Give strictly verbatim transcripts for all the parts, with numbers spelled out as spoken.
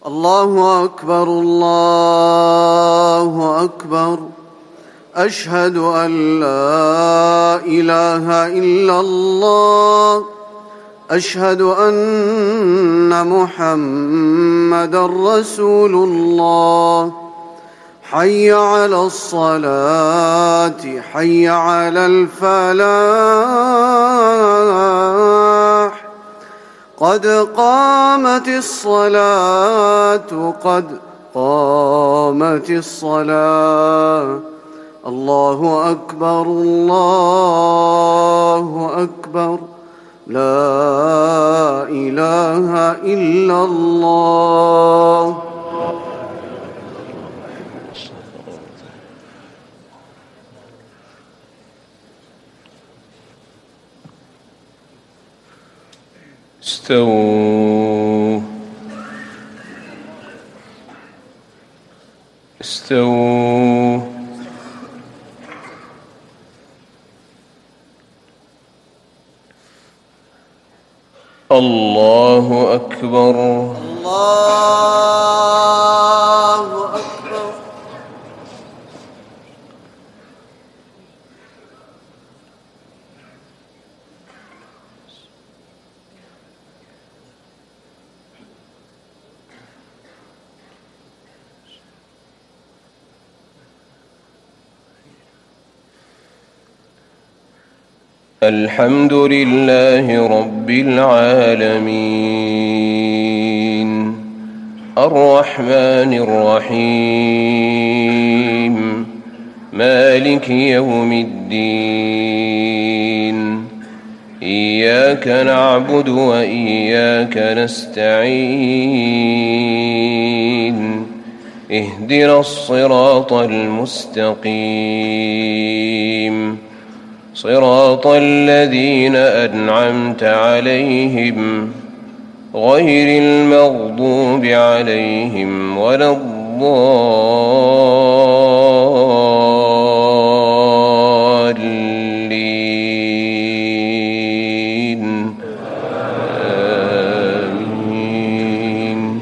الله أكبر الله أكبر. أشهد أن لا إله إلا الله. أشهد أن محمدًا رسول الله. حي على الصلاة حي على الفلاح. قد قامت الصلاة قد قامت الصلاة. الله أكبر الله أكبر. لا إله إلا الله. استووا استووا. الله أكبر الله أكبر. الحمد لله رب العالمين الرحمن الرحيم مالك يوم الدين. إياك نعبد وإياك نستعين. اهدنا الصراط المستقيم صراط الذين أنعمت عليهم غير المغضوب عليهم ولا الضالين. آمين.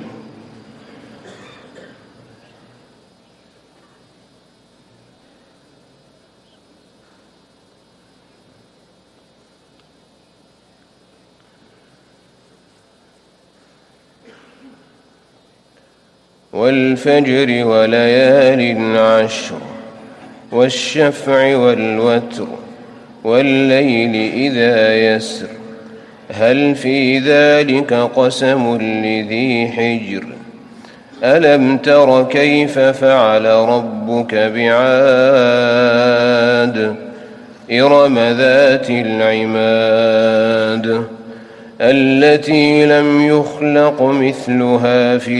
والفجر وليال عشر والشفع والوتر والليل إذا يسر هل في ذلك قسم لذي حجر. ألم تر كيف فعل ربك بعاد إرم ذات العماد التي لم يخلق مثلها في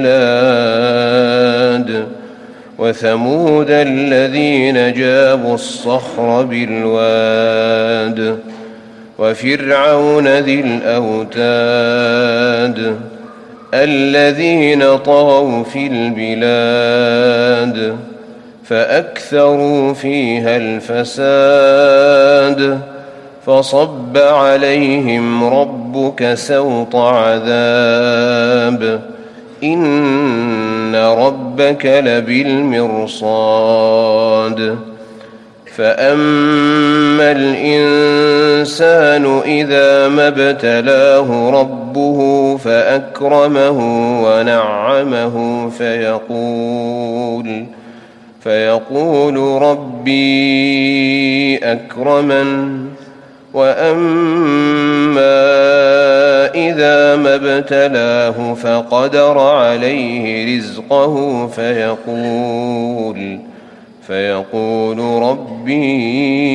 البلاد. وثمود الذين جابوا الصخر بالواد. وفرعون ذي الأوتاد الذين طغوا في البلاد فأكثروا فيها الفساد. فصب عليهم ربك سوط عذاب إن ربك لبالمرصاد. فأما الإنسان إذا ما ابتلاه ربه فأكرمه ونعمه فيقول فيقول ربي أكرمن. وأما إذا ما ابتلاه فقدر عليه رزقه فيقول فيقول ربي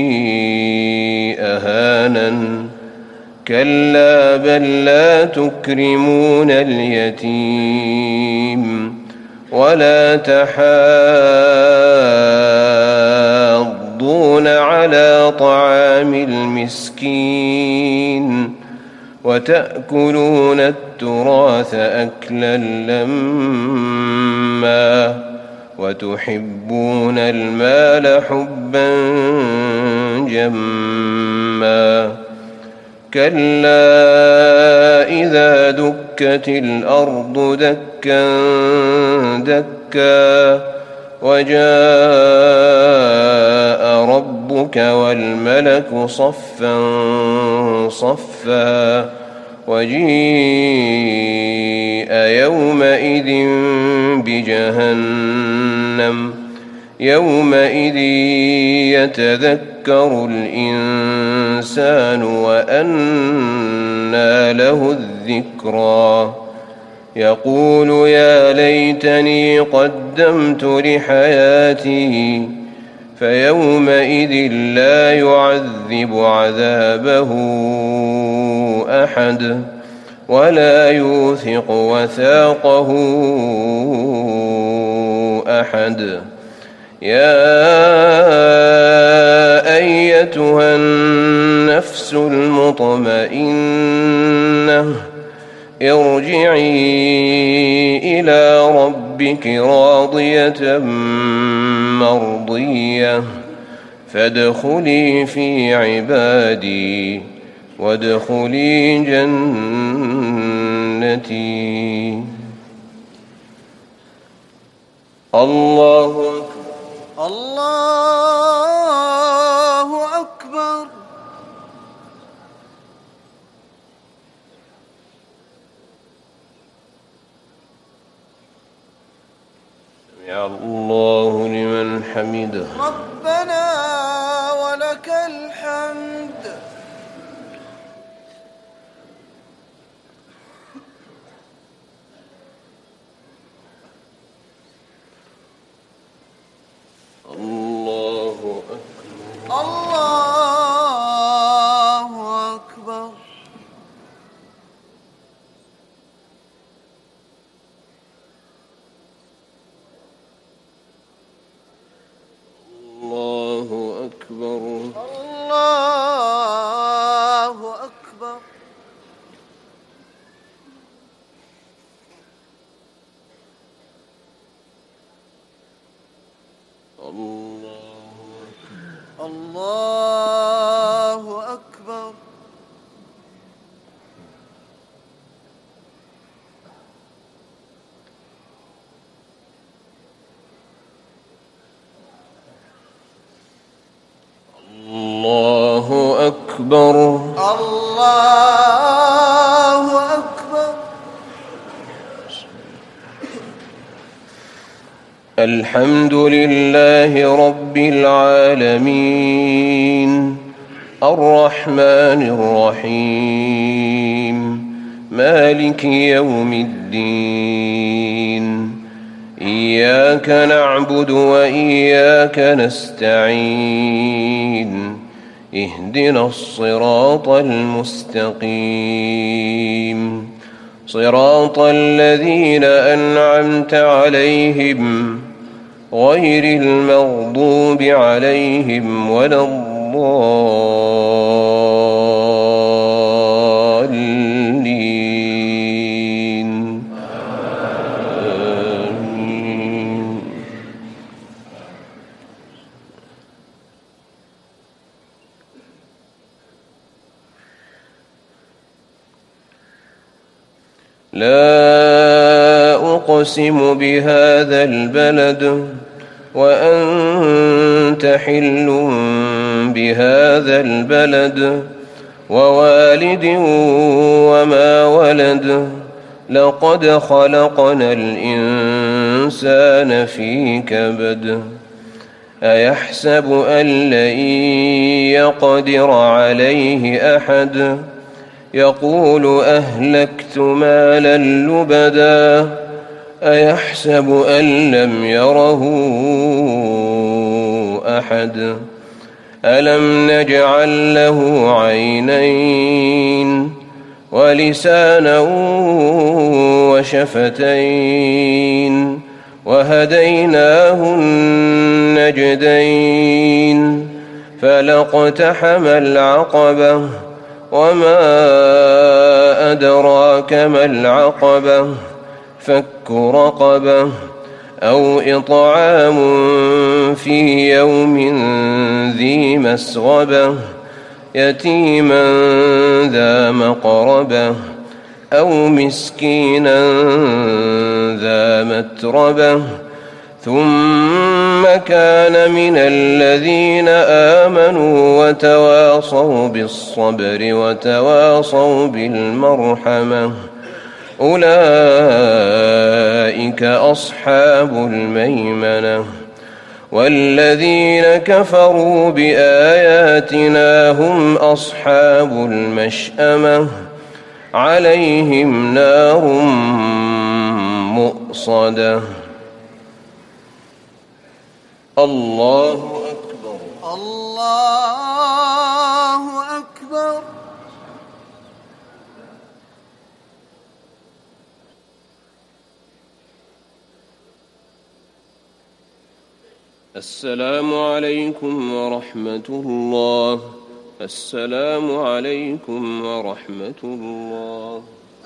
أهانن. كلا بل لا تكرمون اليتيم ولا تحاضون على طعام المسكين وتأكلون التراث أكلا لما وتحبون المال حبا جما كلا إذا دكت الأرض دكا دكا وجاء ربك والملك صفا صفا وجيء يومئذ بجهنم يومئذ يتذكر الإنسان وأنى له الذكرى يقول يا ليتني قدمت لحياتي فيومئذ لا يعذب عذابه أحد ولا يوثق وثاقه أحد يا أيتها النفس المطمئنة ارجعي إلى ربك راضية مرضية فادخلي في عبادي وادخلي جنتي. الله أكبر. الله أكبر. سمع الله لمن حمده. ربنا ولك الحمد. الله أكبر. الله أكبر. الله أكبر. الله أكبر. الله أكبر. الله أكبر. الله أكبر. الحمد لله رب العالمين الرحمن الرحيم مالك يوم الدين إياك نعبد وإياك نستعين اهدنا الصراط المستقيم صراط الذين أنعمت عليهم غير المغضوب عليهم ولا الضالين آمين. لا أقسم بهذا البلد وأنت حل بهذا البلد ووالد وما ولد لقد خلقنا الإنسان في كبد أيحسب أن لن يقدر عليه أحد يقول أهلكت مالا لبدا أيحسب أن لم يره أحد ألم نجعل له عينين ولسانا وشفتين وهديناه النجدين فلاقتحم العقبة وما أدراك ما العقبة فك رقبة أو إطعام في يوم ذي مسغبة يتيما ذا مقربة أو مسكينا ذا متربة ثم كان من الذين آمنوا وتواصوا بالصبر وتواصوا بالمرحمة أولئك أصحاب الميمنة والذين كفروا بآياتنا هم أصحاب المشأمة عليهم نار مؤصدة. الله أكبر. الله أكبر. السلام عليكم ورحمة الله. السلام عليكم ورحمة الله.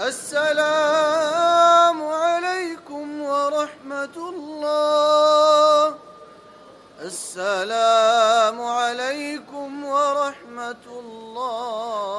السلام عليكم ورحمة الله. السلام عليكم ورحمة الله.